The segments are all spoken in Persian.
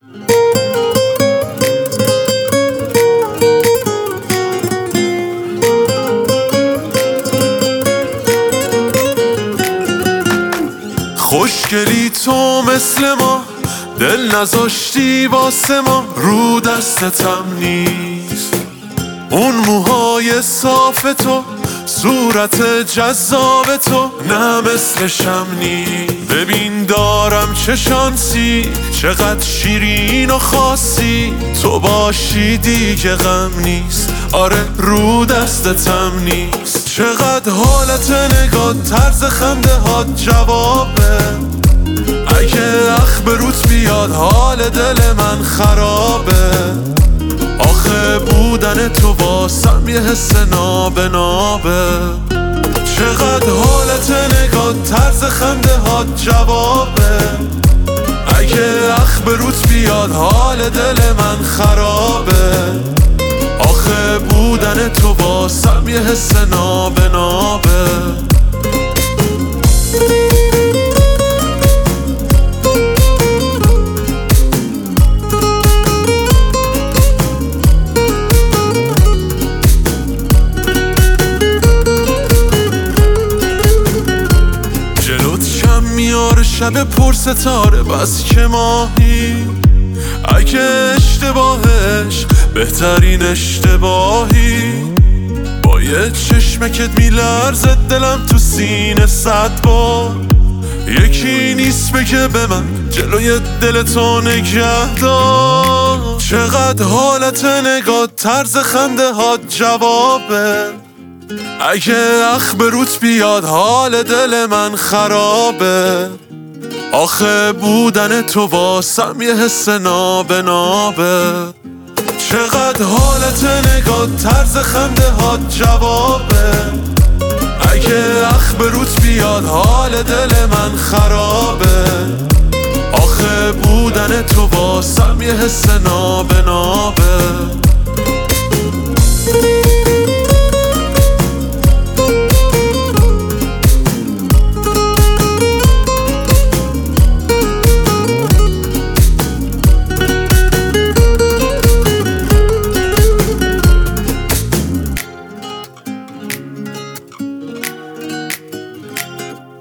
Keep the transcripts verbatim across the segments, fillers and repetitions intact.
خوشگلی تو مثل ما، دل نذاشتی واسه ما، رو دستتم نیست اون موهای صاف تو، صورت جذاب تو نه مثلشم نیست. ببین دارم چه شانسی، چقدر شیرین و خاصی، تو باشی دیگه غم نیست، آره رو دستتم نیست. چقدر حالت نگاه، طرز خنده هات جوابه، اگه اخ بروت بیاد حال دل من خرابه. آخه بودن تو واسم یه حس نابه نابه. چقدر حالت نگاه، طرز خنده هات جوابه، اگه اخ بروت بیاد حال دل من خرابه. آخه بودن تو واسم یه حس نابه نابه. میاره شب پر ستاره بس که ماهی، اگه اشتباهش بهترین اشتباهی. با یه چشمکت میلرزه دلم تو سینه صد بار، یکی نیست بگه به من جلوی دل تو نگه دار. چقدر حالت نگاه، طرز خنده هات جوابه، اگه اخ بروت بیاد حال دل من خرابه. آخه بودن تو واسم یه حس نابه نابه. چقدر حالت نگاه، طرز خنده هات جوابه، اگه اخ بروت بیاد حال دل من خرابه. آخه بودن تو واسم یه حس نابه نابه.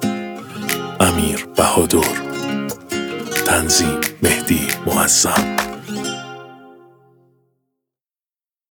امیر بهادر، تنظیم مهدی معظم.